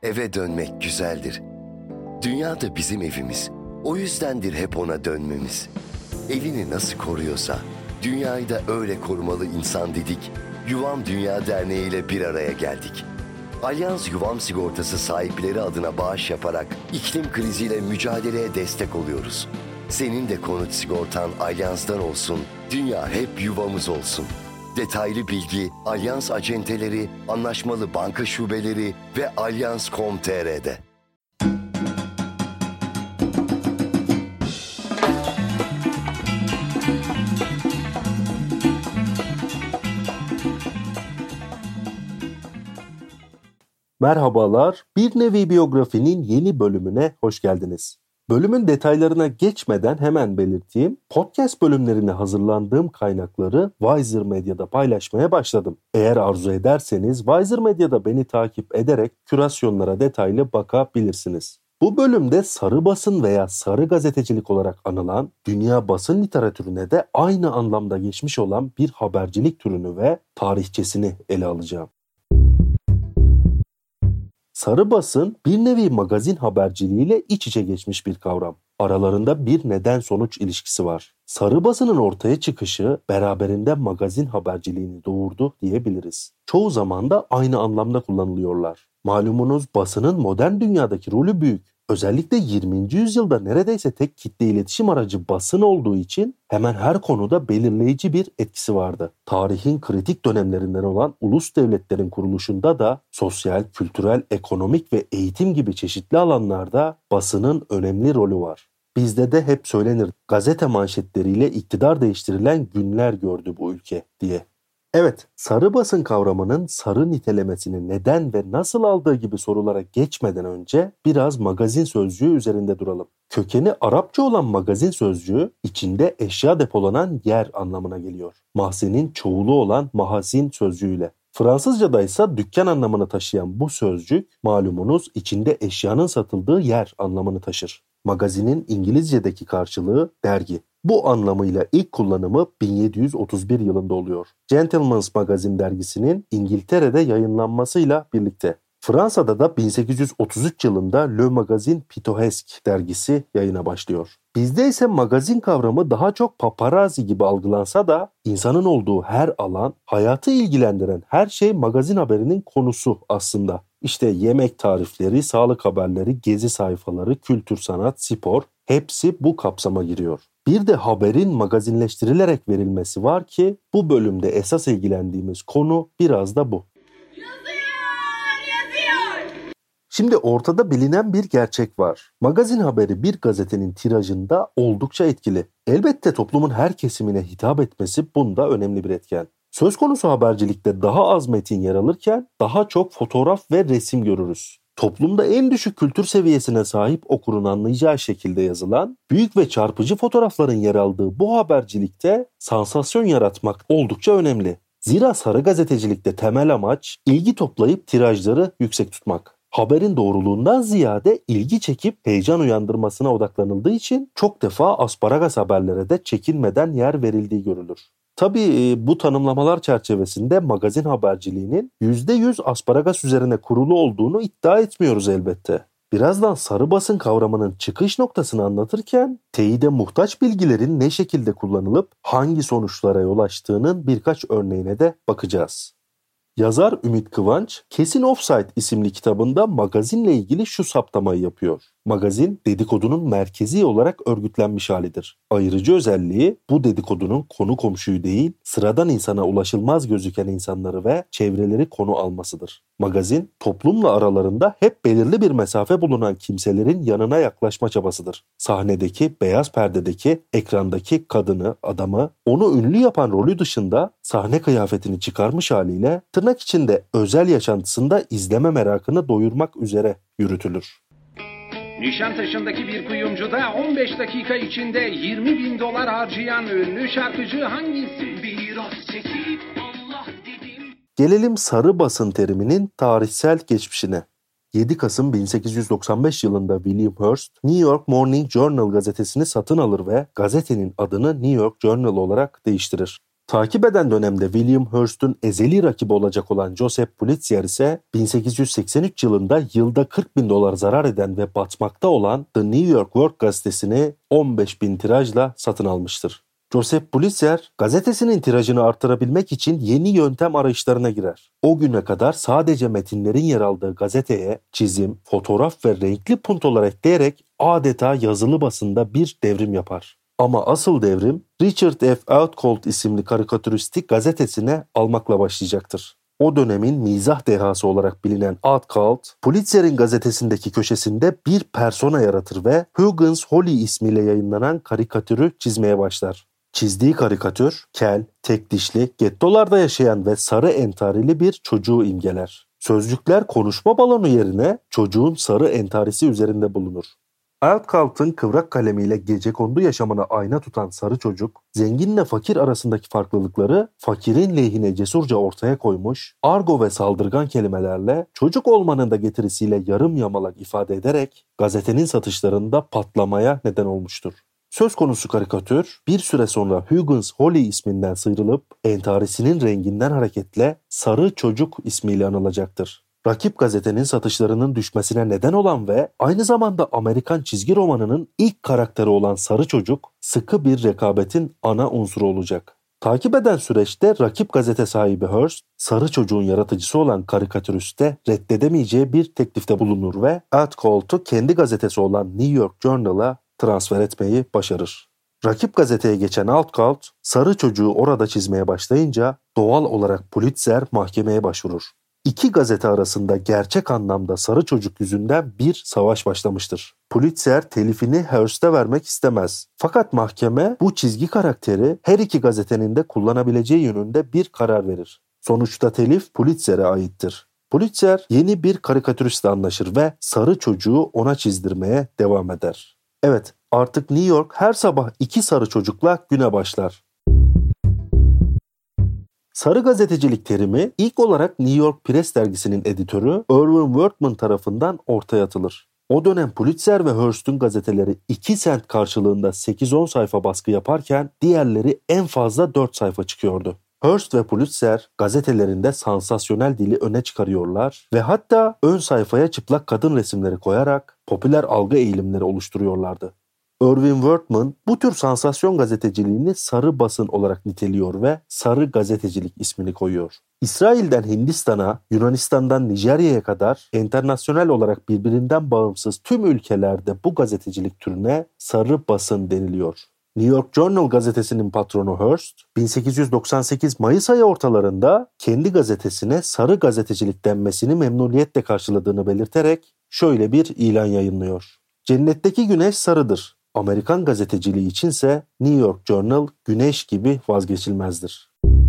Eve dönmek güzeldir. Dünya da bizim evimiz. O yüzdendir hep ona dönmemiz. Evini nasıl koruyorsa, dünyayı da öyle korumalı insan dedik. Yuvam Dünya Derneği ile bir araya geldik. Alyans Yuvam Sigortası sahipleri adına bağış yaparak iklim kriziyle mücadeleye destek oluyoruz. Senin de konut sigortan Alyans'tan olsun, dünya hep yuvamız olsun. Detaylı bilgi Alyans acenteleri, anlaşmalı banka şubeleri ve alyans.com.tr'de. Merhabalar, Bir Nevi Biyografinin yeni bölümüne hoş geldiniz. Bölümün detaylarına geçmeden hemen belirteyim, podcast bölümlerine hazırlandığım kaynakları Wiser Medya'da paylaşmaya başladım. Eğer arzu ederseniz Wiser Medya'da beni takip ederek kürasyonlara detaylı bakabilirsiniz. Bu bölümde sarı basın veya sarı gazetecilik olarak anılan, dünya basın literatürüne de aynı anlamda geçmiş olan bir habercilik türünü ve tarihçesini ele alacağım. Sarı basın bir nevi magazin haberciliğiyle iç içe geçmiş bir kavram. Aralarında bir neden-sonuç ilişkisi var. Sarı basının ortaya çıkışı beraberinde magazin haberciliğini doğurdu diyebiliriz. Çoğu zaman da aynı anlamda kullanılıyorlar. Malumunuz basının modern dünyadaki rolü büyük. Özellikle 20. yüzyılda neredeyse tek kitle iletişim aracı basın olduğu için hemen her konuda belirleyici bir etkisi vardı. Tarihin kritik dönemlerinden olan ulus devletlerin kuruluşunda da sosyal, kültürel, ekonomik ve eğitim gibi çeşitli alanlarda basının önemli rolü var. Bizde de hep söylenir, gazete manşetleriyle iktidar değiştirilen günler gördü bu ülke diye. Evet, sarı basın kavramının sarı nitelemesini neden ve nasıl aldığı gibi sorulara geçmeden önce biraz magazin sözcüğü üzerinde duralım. Kökeni Arapça olan magazin sözcüğü içinde eşya depolanan yer anlamına geliyor. Mahzenin çoğulu olan mahazin sözcüğüyle. Fransızca'da ise dükkan anlamını taşıyan bu sözcük malumunuz içinde eşyanın satıldığı yer anlamını taşır. Magazinin İngilizce'deki karşılığı dergi. Bu anlamıyla ilk kullanımı 1731 yılında oluyor. Gentleman's Magazine dergisinin İngiltere'de yayınlanmasıyla birlikte. Fransa'da da 1833 yılında Le Magazine Pittoresque dergisi yayına başlıyor. Bizde ise magazin kavramı daha çok paparazzi gibi algılansa da insanın olduğu her alan, hayatı ilgilendiren her şey magazin haberinin konusu aslında. İşte yemek tarifleri, sağlık haberleri, gezi sayfaları, kültür, sanat, spor hepsi bu kapsama giriyor. Bir de haberin magazinleştirilerek verilmesi var ki bu bölümde esas ilgilendiğimiz konu biraz da bu. Şimdi ortada bilinen bir gerçek var. Magazin haberi bir gazetenin tirajında oldukça etkili. Elbette toplumun her kesimine hitap etmesi bunda önemli bir etken. Söz konusu habercilikte daha az metin yer alırken daha çok fotoğraf ve resim görürüz. Toplumda en düşük kültür seviyesine sahip okurun anlayacağı şekilde yazılan, büyük ve çarpıcı fotoğrafların yer aldığı bu habercilikte sansasyon yaratmak oldukça önemli. Zira sarı gazetecilikte temel amaç ilgi toplayıp tirajları yüksek tutmak. Haberin doğruluğundan ziyade ilgi çekip heyecan uyandırmasına odaklanıldığı için çok defa asparagas haberlere de çekinmeden yer verildiği görülür. Tabii bu tanımlamalar çerçevesinde magazin haberciliğinin %100 asparagas üzerine kurulu olduğunu iddia etmiyoruz elbette. Birazdan sarı basın kavramının çıkış noktasını anlatırken teyide muhtaç bilgilerin ne şekilde kullanılıp hangi sonuçlara yol açtığının birkaç örneğine de bakacağız. Yazar Ümit Kıvanç, Kesin Offside isimli kitabında magazinle ilgili şu saptamayı yapıyor. Magazin dedikodunun merkezi olarak örgütlenmiş halidir. Ayrıcı özelliği bu dedikodunun konu komşuyu değil, sıradan insana ulaşılmaz gözüken insanları ve çevreleri konu almasıdır. Magazin, toplumla aralarında hep belirli bir mesafe bulunan kimselerin yanına yaklaşma çabasıdır. Sahnedeki, beyaz perdedeki, ekrandaki kadını, adamı, onu ünlü yapan rolü dışında sahne kıyafetini çıkarmış haliyle tırnak içinde özel yaşantısında izleme merakını doyurmak üzere yürütülür. Nişantaşı'ndaki bir kuyumcuda 15 dakika içinde $20.000 harcayan ünlü şarkıcı hangisi? Biraz çekip Allah dedim. Gelelim sarı basın teriminin tarihsel geçmişine. 7 Kasım 1895 yılında William Hearst, New York Morning Journal gazetesini satın alır ve gazetenin adını New York Journal olarak değiştirir. Takip eden dönemde William Hearst'ün ezeli rakibi olacak olan Joseph Pulitzer ise 1883 yılında yılda $40.000 zarar eden ve batmakta olan The New York World gazetesini 15.000 tirajla satın almıştır. Joseph Pulitzer, gazetesinin tirajını artırabilmek için yeni yöntem arayışlarına girer. O güne kadar sadece metinlerin yer aldığı gazeteye çizim, fotoğraf ve renkli puntolar ekleyerek adeta yazılı basında bir devrim yapar. Ama asıl devrim Richard F. Outcault isimli karikatüristik gazetesine almakla başlayacaktır. O dönemin mizah dehası olarak bilinen Outcault, Pulitzer'in gazetesindeki köşesinde bir persona yaratır ve Huggins Holly ismiyle yayınlanan karikatürü çizmeye başlar. Çizdiği karikatür, kel, tek dişli, gettolarda yaşayan ve sarı entarili bir çocuğu imgeler. Sözcükler konuşma balonu yerine çocuğun sarı entarisi üzerinde bulunur. Outcault'un kıvrak kalemiyle gecekondu yaşamına ayna tutan sarı çocuk, zenginle fakir arasındaki farklılıkları fakirin lehine cesurca ortaya koymuş, argo ve saldırgan kelimelerle çocuk olmanın da getirisiyle yarım yamalak ifade ederek gazetenin satışlarında patlamaya neden olmuştur. Söz konusu karikatür bir süre sonra Huggins Holly isminden sıyrılıp entarisinin renginden hareketle Sarı Çocuk ismiyle anılacaktır. Rakip gazetenin satışlarının düşmesine neden olan ve aynı zamanda Amerikan çizgi romanının ilk karakteri olan Sarı Çocuk sıkı bir rekabetin ana unsuru olacak. Takip eden süreçte rakip gazete sahibi Hearst, Sarı Çocuğun yaratıcısı olan karikatüriste reddedemeyeceği bir teklifte bulunur ve Outcault'u kendi gazetesi olan New York Journal'a transfer etmeyi başarır. Rakip gazeteye geçen Outcault, Sarı Çocuğu orada çizmeye başlayınca doğal olarak Pulitzer mahkemeye başvurur. İki gazete arasında gerçek anlamda Sarı Çocuk yüzünden bir savaş başlamıştır. Pulitzer telifini Hearst'e vermek istemez. Fakat mahkeme bu çizgi karakteri her iki gazetenin de kullanabileceği yönünde bir karar verir. Sonuçta telif Pulitzer'e aittir. Pulitzer yeni bir karikatüristle anlaşır ve Sarı Çocuğu ona çizdirmeye devam eder. Evet, artık New York her sabah iki sarı çocukla güne başlar. Sarı gazetecilik terimi ilk olarak New York Press dergisinin editörü Irving Workman tarafından ortaya atılır. O dönem Pulitzer ve Hearst'ün gazeteleri 2 sent karşılığında 8-10 sayfa baskı yaparken diğerleri en fazla 4 sayfa çıkıyordu. Hearst ve Pulitzer gazetelerinde sansasyonel dili öne çıkarıyorlar ve hatta ön sayfaya çıplak kadın resimleri koyarak popüler algı eğilimleri oluşturuyorlardı. Irving Workman bu tür sansasyon gazeteciliğini sarı basın olarak niteliyor ve sarı gazetecilik ismini koyuyor. İsrail'den Hindistan'a, Yunanistan'dan Nijerya'ya kadar internasyonel olarak birbirinden bağımsız tüm ülkelerde bu gazetecilik türüne sarı basın deniliyor. New York Journal gazetesinin patronu Hearst, 1898 Mayıs ayı ortalarında kendi gazetesine sarı gazetecilik denmesini memnuniyetle karşıladığını belirterek şöyle bir ilan yayınlıyor. Cennetteki güneş sarıdır. Amerikan gazeteciliği içinse New York Journal güneş gibi vazgeçilmezdir.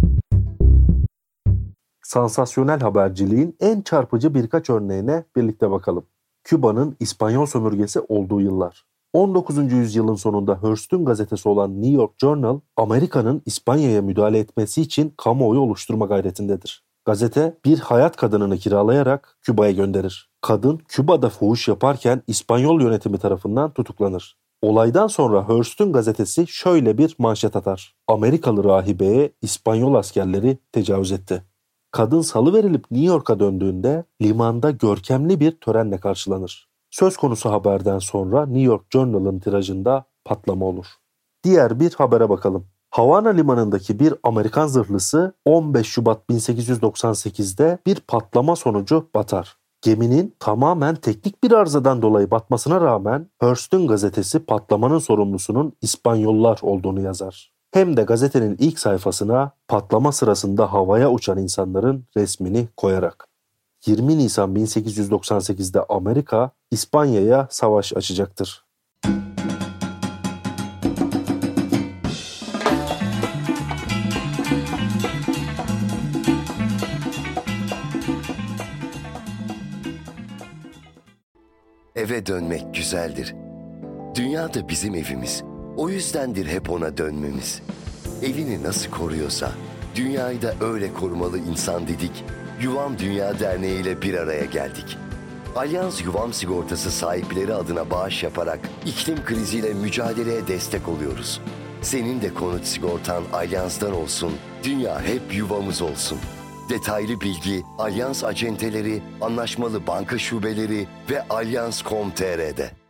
Sansasyonel haberciliğin en çarpıcı birkaç örneğine birlikte bakalım. Küba'nın İspanyol sömürgesi olduğu yıllar. 19. yüzyılın sonunda Hearst'ün gazetesi olan New York Journal, Amerika'nın İspanya'ya müdahale etmesi için kamuoyu oluşturma gayretindedir. Gazete bir hayat kadınını kiralayarak Küba'ya gönderir. Kadın Küba'da fuhuş yaparken İspanyol yönetimi tarafından tutuklanır. Olaydan sonra Hearst'ün gazetesi şöyle bir manşet atar. Amerikalı rahibeye İspanyol askerleri tecavüz etti. Kadın salıverilip New York'a döndüğünde limanda görkemli bir törenle karşılanır. Söz konusu haberden sonra New York Journal'ın tirajında patlama olur. Diğer bir habere bakalım. Havana limanındaki bir Amerikan zırhlısı 15 Şubat 1898'de bir patlama sonucu batar. Geminin tamamen teknik bir arızadan dolayı batmasına rağmen Hearst'ün gazetesi patlamanın sorumlusunun İspanyollar olduğunu yazar. Hem de gazetenin ilk sayfasına patlama sırasında havaya uçan insanların resmini koyarak. 20 Nisan 1898'de Amerika İspanya'ya savaş açacaktır. Eve dönmek güzeldir. Dünya da bizim evimiz. O yüzdendir hep ona dönmemiz. Evini nasıl koruyorsa, dünyayı da öyle korumalı insan dedik. Yuvam Dünya Derneği ile bir araya geldik. Alyans Yuvam Sigortası sahipleri adına bağış yaparak iklim kriziyle mücadeleye destek oluyoruz. Senin de konut sigortan Alyans'tan olsun, dünya hep yuvamız olsun. Detaylı bilgi Alyans acenteleri, anlaşmalı banka şubeleri ve Alyans.com.tr'de.